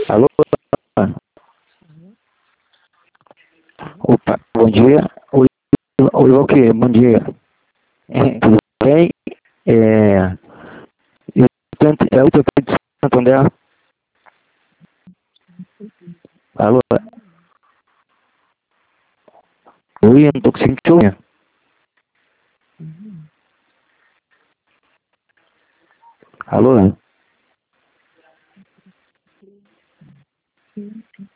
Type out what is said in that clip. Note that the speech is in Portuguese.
Alô? Opa, bom dia. Oi, Valquíria, bom dia. Tudo bem? Eu tô aqui de Santo André. Alô? Oi, eu não tô conseguindo te ouvir. Alô?